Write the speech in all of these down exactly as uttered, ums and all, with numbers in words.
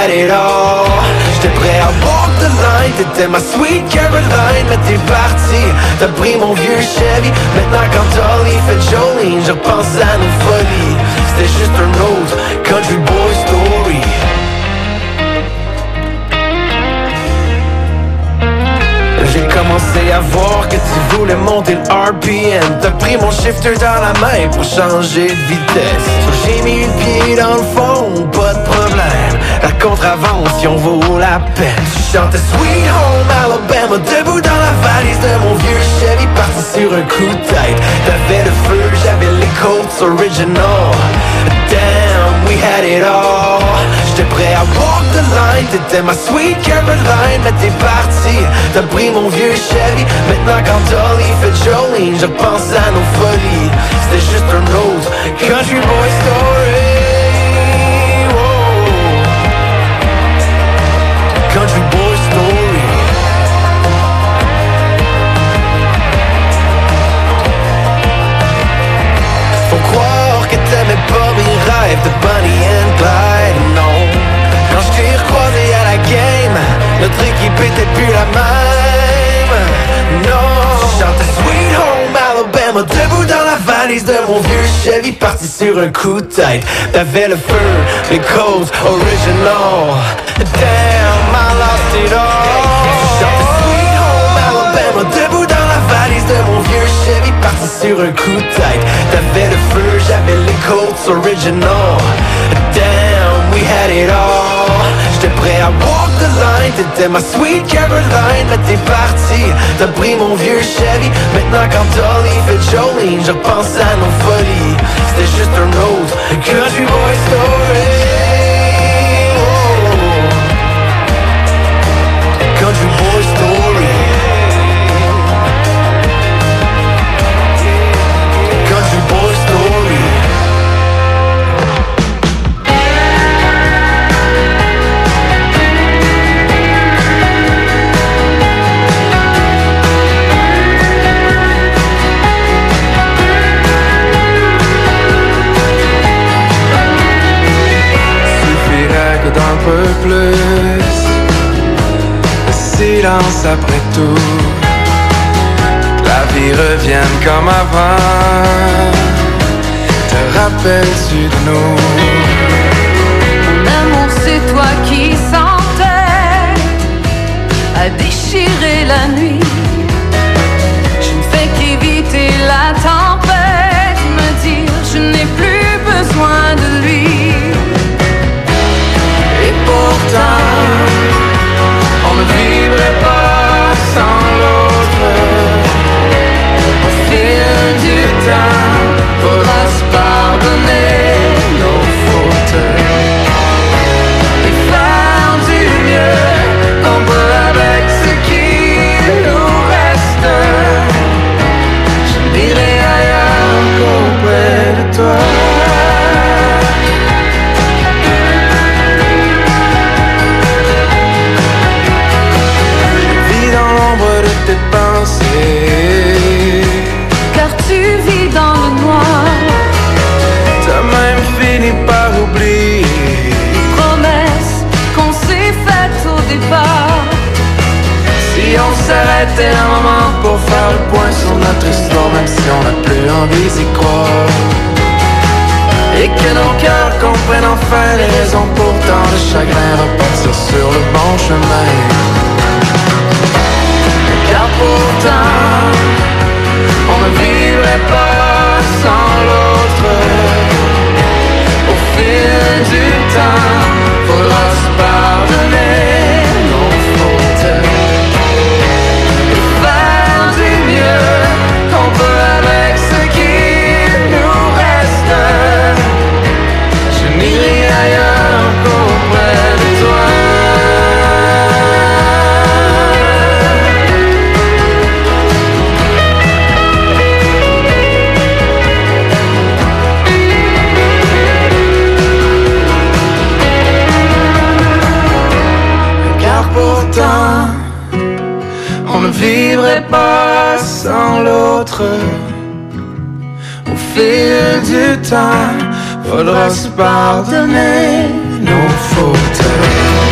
had it all. J'étais prêt à walk the line, t'étais ma sweet Caroline. Mais t'es parti, t'as pris mon vieux Chevy. Maintenant quand Dolly fait Jolene, je repense à nos folies. C'était juste un autre country boy story. J'ai commencé à voir que tu voulais monter le R P M. T'as pris mon shifter dans la main pour changer de vitesse. So j'ai mis le pied dans le fond, pas de problème. La contravention vaut la peine. Tu chantais Sweet Home Alabama, debout dans la valise de mon vieux Chevy, parti sur un coup de tête. T'avais le feu, j'avais les Colts original. Damn, we had it all. J'étais prêt à walk the line, t'étais ma sweet Caroline. Mais t'es parti, t'as pris mon vieux Chevy. Maintenant quand Dolly fait Jolene, je pense à nos folies. C'était juste un autre country boy story. Whoa. Country boy story. Faut croire que t'aimais pas mes rêves de Bonnie and Clyde, non. Quand je t'ai recroisé à la game, notre équipe était plus la même. Non, je chantais Sweet Home Alabama, debout dans la valise de mon vieux Chevy, parti sur un coup de tête. T'avais le feu, les Colts original. Damn, I lost it all. Je chantais Sweet Home Alabama, debout dans la valise de mon vieux Chevy, parti sur un coup de tête. T'avais le feu, j'avais les Colts original. Damn, we had it all. J'étais prêt à walk the line, t'étais ma sweet Caroline. Mais t'es parti, t'as pris mon vieux Chevy. Maintenant quand Dolly fait Jolene, je pense à nos folies. C'était juste un autre country boy story. Oh. Country boy story. Country boy story. D'un peu plus de silence après tout, la vie revienne comme avant. Te rappelles-tu de nous? Mon amour, c'est toi qui sentais à déchirer la nuit. Je ne fais qu'éviter la tempête, me dire je n'ai plus besoin de lui. Pourtant, on ne vivrait pas sans l'autre. Au fil du temps, faudra se pardonner nos fautes et faire du mieux qu'on peut avec ce qui nous reste. Je n'irai ailleurs qu'auprès de toi. Tes pensées, car tu vis dans le noir. t'as même fini par oublier les promesses qu'on s'est faites au départ. Si on s'arrêtait un moment pour faire le point sur notre histoire, même si on n'a plus envie d'y croire, et que nos cœurs comprennent enfin les raisons pour tant de chagrin, repartir sur le bon chemin. Car pourtant, on ne vivrait pas sans l'autre. Au fil du temps, faudra se pardonner nos fautes et faire du mieux qu'on peut avec ce qui nous reste. Je n'irai ailleurs qu'auprès de toi. On ne vivrait pas sans l'autre. Au fil du temps, faudra se pardonner nos fautes.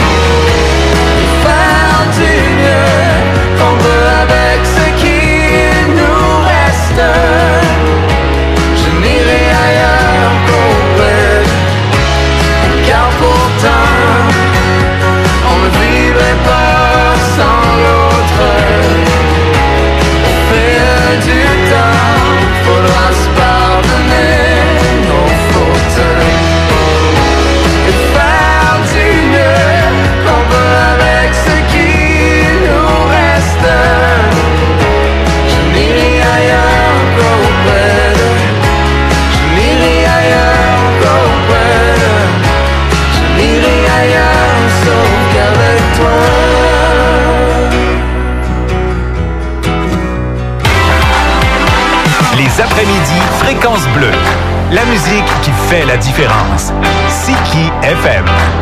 différence. Siki F M.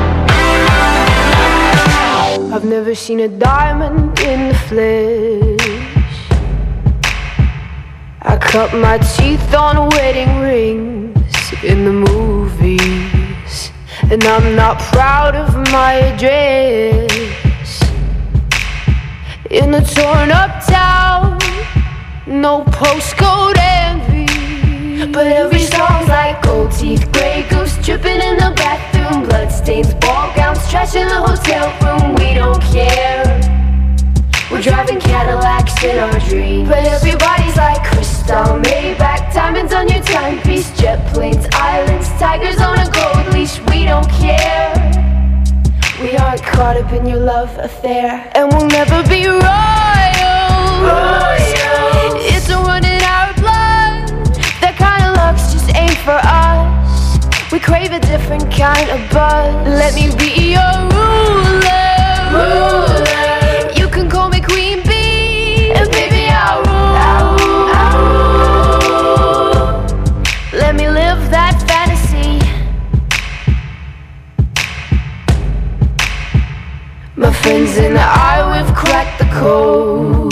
I've never seen a diamond in the flesh. I cut my teeth on wedding rings in the movies, and I'm not proud of my address. In a torn up town, no postcode envy, but every song's like gold teeth, grey goose dripping in the bathroom, bloodstains, ball gowns, trash in the hotel room. We don't care. We're driving Cadillacs in our dreams, but everybody's like crystal, Maybach, diamonds on your timepiece, jet planes, islands, tigers on a gold leash. We don't care. We aren't caught up in your love affair, and we'll never be royal. Royal. It's a run in our blood. That kind of luck's just ain't for us. We crave a different kind of buzz. Let me be your ruler. Ruler. You can call me Queen Bee, and baby I'll rule. I'll rule. Let me live that fantasy. My friends and I, we've cracked the code.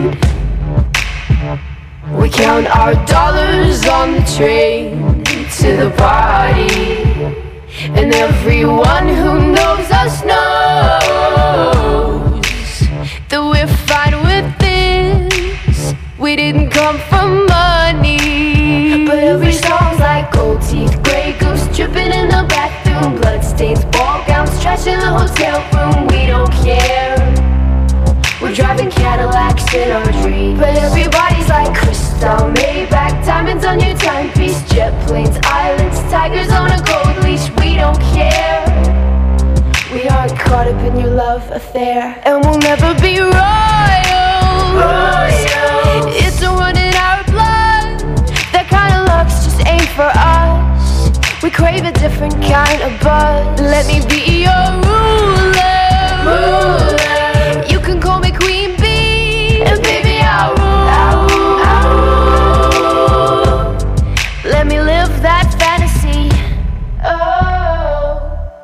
We count our dollars on the train to the party, and everyone who knows us knows that we're fine with this. We didn't come from money, but every song's like gold teeth, grey goose dripping in the bathroom, bloodstains, ball gowns, trash in the hotel room. We don't care. We're driving Cadillacs in our dreams, but everybody's like crystal, Maybach, diamonds on your timepiece, jet planes, islands, tigers on a gold leash. We don't care. We aren't caught up in your love affair, and we'll never be royal. Royal. It's a run in our blood. That kind of luck's just ain't for us. We crave a different kind of buzz. Let me be your ruler. Ruler. You can call me Queen Bee, and baby I'll rule. I'll rule. Let me live that fantasy. Oh,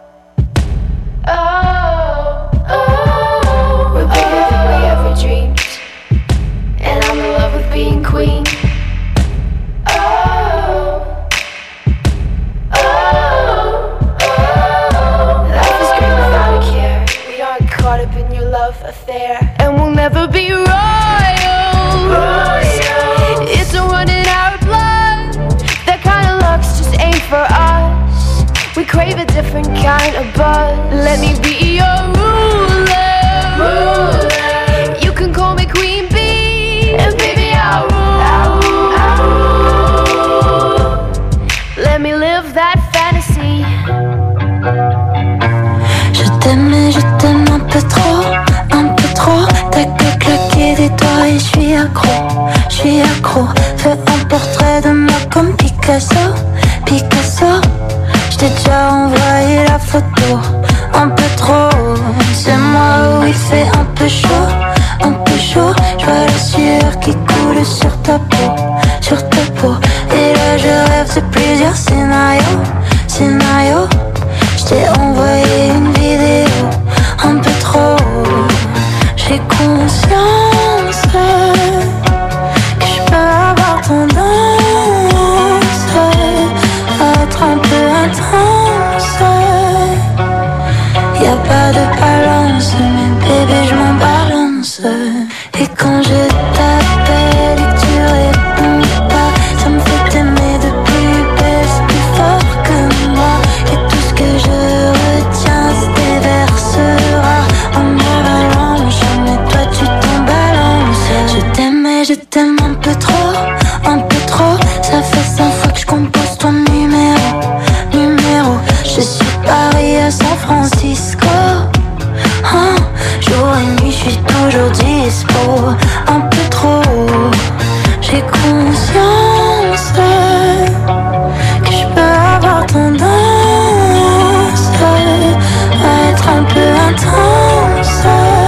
oh, oh. We're bigger than we ever dreamed, and I'm in love with being queen. Oh, oh, oh. Life is great without a care. We aren't caught up in your love affair, and we'll never be royal. Royal. It's a run in our blood. That kind of luck's just ain't for us. We crave a different kind of buzz. Let me be your ruler. Ruler. You can call me Queen Bee, and baby I'll rule. I'll rule. Let me live that fantasy. Je t'aime et je t'aime un peu trop, un peu trop. T'as que claquer des doigts et je suis accro, je suis accro. Fais un portrait de moi comme Picasso, Picasso. Je t'ai déjà envoyé la photo, un peu trop. C'est moi où il fait un peu chaud, un peu chaud. Je vois la sueur qui coule sur ta peau, sur ta peau. Et là je rêve de plusieurs scénarios, scénarios. Je t'ai envoyé une vidéo, un peu trop. J'ai conscience que je peux avoir tendance à être un peu intense. Y'a pas de balance, mais bébé je m'en balance. Et quand je t'appelle et que tu réponds pas, ça me fait t'aimer de plus belle, c'est plus fort que moi. Et tout ce que je retiens se déversera en avalanche. Mais toi tu t'en balances. Je t'aime et je t'aime un peu trop, un peu trop. Ça fait cinq fois que je compose ton numéro, numéro. Je suis Paris à San Francisco. Hein, jour et nuit je suis toujours dispo, un peu trop. J'ai conscience que je peux avoir tendance à être un peu intense.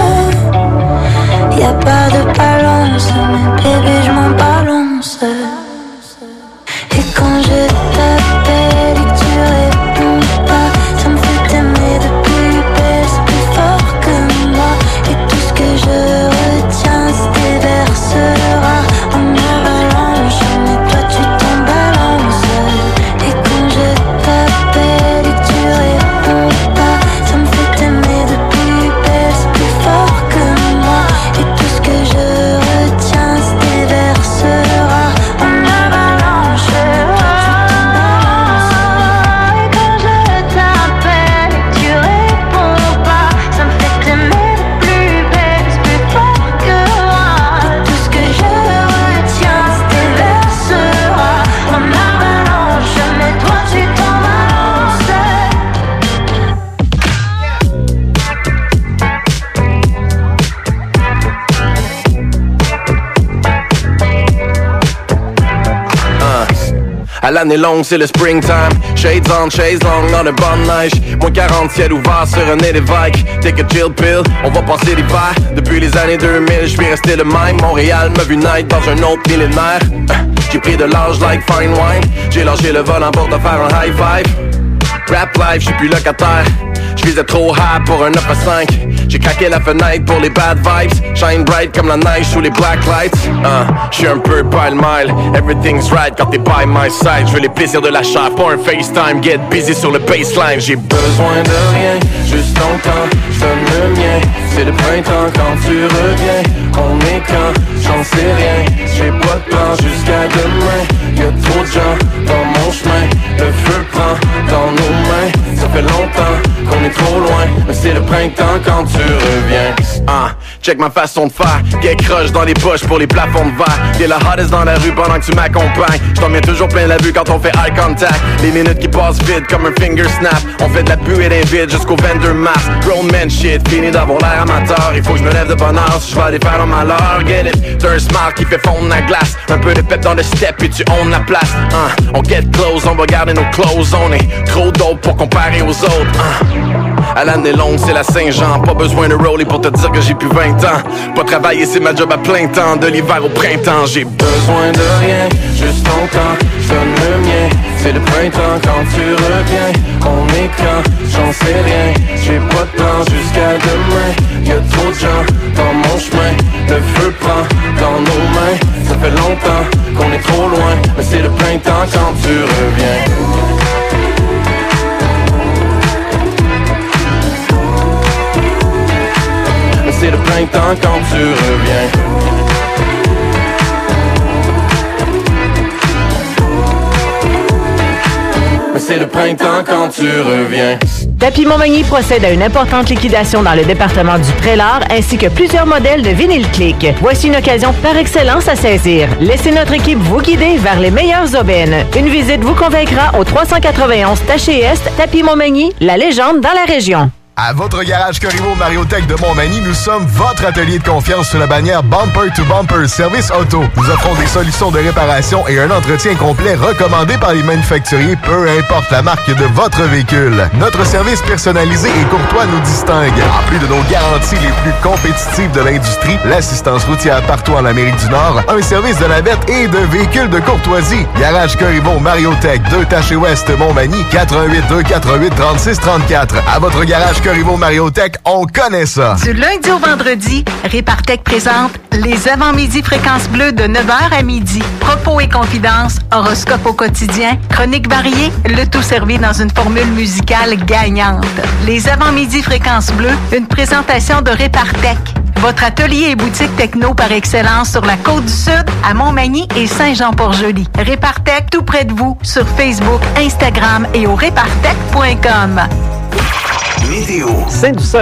Y'a pas de balance, mais bébé je m'en balance. Et quand je t'appelle et que tu À l'année longue, c'est le springtime. Shades on, shades long, dans de bonne neige. Moins quarante, ciel ouvert sur un nez d'évêque. Take a chill pill, on va passer l'hiver. Depuis les années deux mille, je suis resté le même. Montréal m'a vu naître dans un autre millénaire. J'ai pris de l'âge like fine wine. J'ai lâché le volant pour te faire un high five. Rap life, j'suis plus locataire. J'visais trop high pour un neuf à cinq. J'ai craqué la fenêtre pour les bad vibes. Shine bright comme la neige sous les black lights. uh, J'suis un peu pile-mile. Everything's right quand t'es by my side. J'veux les plaisirs de la chair, pas un FaceTime. Get busy sur le baseline. J'ai besoin de rien, juste ton temps, j'donne le mien. C'est le printemps quand tu reviens. On est quand, j'en sais rien. J'ai pas de plan jusqu'à demain. Y'a trop de gens dans mon chemin. Le feu prend dans nos mains. Ça fait longtemps qu'on est trop loin, mais c'est le printemps quand tu reviens. Ah, check ma façon de faire. Get crush dans les poches pour les plafonds de verre. T'es la hottest dans la rue pendant que tu m'accompagnes. J't'en mets toujours plein la vue quand on fait eye contact. Les minutes qui passent vite comme un finger snap. On fait de la buée d'un vide jusqu'au vingt-deux mars. Grown man shit, fini d'avoir l'air amateur. Il faut que je me lève de bonne heure si je vais aller faire un malheur. Get it, t'as un smile qui fait fondre la glace. Un peu de pep dans le step et tu own la place. uh, On get close, on va garder nos clothes. On est trop dope pour comparer aux autres. uh. À l'année longue, c'est la Saint-Jean. Pas besoin de roller pour te dire que j'ai plus vingt ans. Pas travailler, c'est ma job à plein temps. De l'hiver au printemps, j'ai besoin de rien, juste ton temps, j'donne le mien. C'est le printemps quand tu reviens. On est quand, j'en sais rien. J'ai pas de temps jusqu'à demain. Y'a trop de gens dans mon chemin. Le feu prend dans nos mains. Ça fait longtemps qu'on est trop loin, mais c'est le printemps quand tu reviens. C'est le printemps quand tu reviens. Mais c'est le printemps quand tu reviens. Tapis Montmagny procède à une importante liquidation dans le département du Prélard ainsi que plusieurs modèles de vinyle click. Voici une occasion par excellence à saisir. Laissez notre équipe vous guider vers les meilleures aubaines. Une visite vous convaincra au trois cent quatre-vingt-onze Taché Est, Tapis Montmagny, la légende dans la région. À votre garage Corriveau Mariotech de Montmagny, nous sommes votre atelier de confiance sous la bannière Bumper to Bumper Service Auto. Nous offrons des solutions de réparation et un entretien complet recommandé par les manufacturiers, peu importe la marque de votre véhicule. Notre service personnalisé et courtois nous distingue. En plus de nos garanties les plus compétitives de l'industrie, l'assistance routière partout en Amérique du Nord, un service de navette et de véhicules de courtoisie. Garage Corriveau Mariotech, deux Taché Ouest Montmagny, quatre un huit deux quatre huit trois six trois quatre. À votre garage Corriveau Mariotech, on connaît ça. Du lundi au vendredi, Répartech présente les avant-midi fréquences bleues de neuf heures à midi. Propos et confidences, horoscope au quotidien, chroniques variées, le tout servi dans une formule musicale gagnante. Les avant-midi fréquences bleues, une présentation de Répartech. Votre atelier et boutique techno par excellence sur la Côte-du-Sud, à Montmagny et Saint-Jean-Port-Joli. Répartech tout près de vous sur Facebook, Instagram et au répartech point com. Météo. Saint-du-Sol